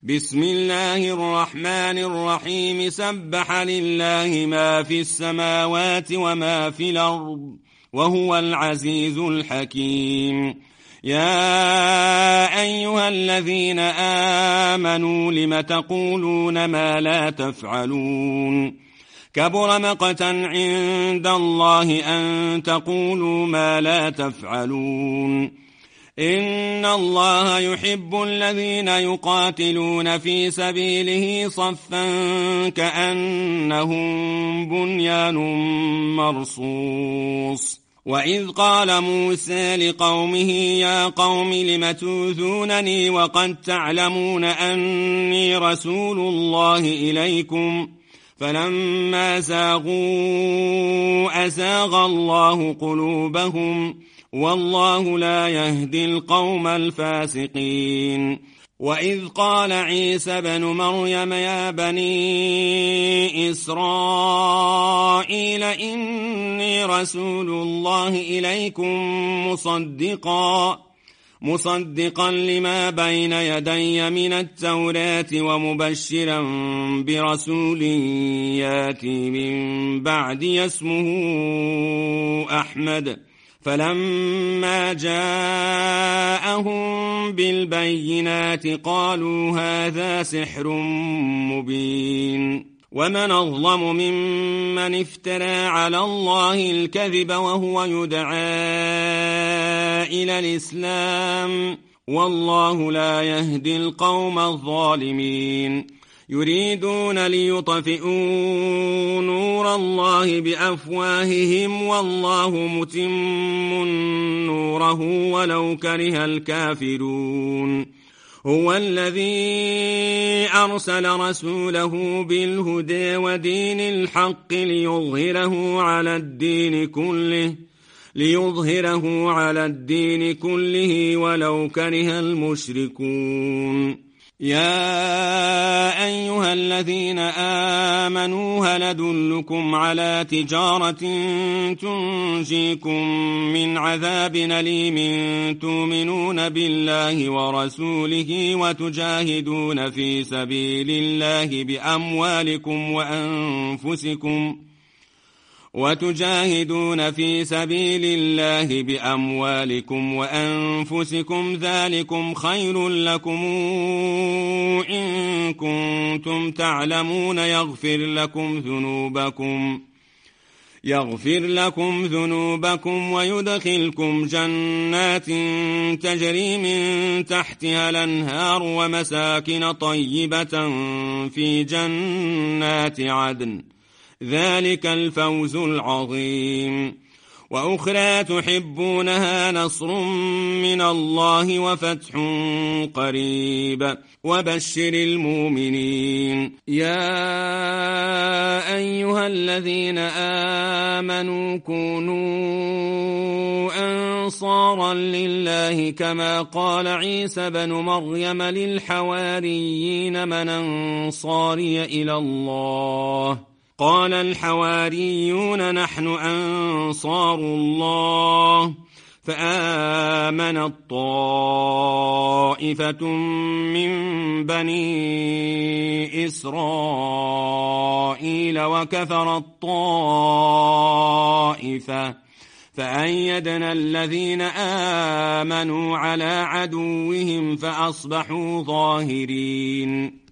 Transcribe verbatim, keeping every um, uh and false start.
بسم الله الرحمن الرحيم سبح لله ما في السماوات وما في الأرض وهو العزيز الحكيم. يا أيها الذين آمنوا لم تقولون ما لا تفعلون كبر مقتا عند الله أن تقولوا ما لا تفعلون. إن الله يحب الذين يقاتلون في سبيله صفا كأنهم بنيان مرصوص. وإذ قال موسى لقومه يا قوم لم تؤذونني وقد تعلمون أني رسول الله إليكم فلما زاغوا أزاغ الله قلوبهم والله لا يهدي القوم الفاسقين. وإذ قال عيسى بن مريم يا بني إسرائيل إني رسول الله إليكم مصدقا مصدقا لما بين يدي من التوراة ومبشرا برسول ياتي من بعدي اسمه أحمد. فلما جاءهم بالبينات قالوا هذا سحر مبين. ومن أظلم ممن افترى على الله الكذب وهو يدعى إلى الإسلام والله لا يهدي القوم الظالمين. يريدون ليطفئوا نور الله بأفواههم والله متم نوره ولو كره الكافرون. هو الذي أرسل رسوله بالهدى ودين الحق ليظهره على الدين كله ليظهره على الدين كله ولو كره المشركون. يا أيها الذين آمنوا هل أدلكم على تجارة تنجيكم من عذاب أليم تؤمنون بالله ورسوله وتجاهدون في سبيل الله بأموالكم وأنفسكم وتجاهدون في سبيل الله بأموالكم وأنفسكم ذلكم خير لكم إن كنتم تعلمون يغفر لكم ذنوبكم يغفر لكم ذنوبكم ويدخلكم جنات تجري من تحتها الأنهار ومساكن طيبة في جنات عدن ذلك الفوز العظيم. وأخرى تحبونها نصر من الله وفتح قريب وبشر المؤمنين. يا أيها الذين آمنوا كونوا أنصارا لله كما قال عيسى بن مريم للحواريين من أنصاري إلى الله قال الحواريون نحن أنصار الله فآمنت طائفة من بني إسرائيل وكفرت طائفة فأيدنا الذين آمنوا على عدوهم فأصبحوا ظاهرين.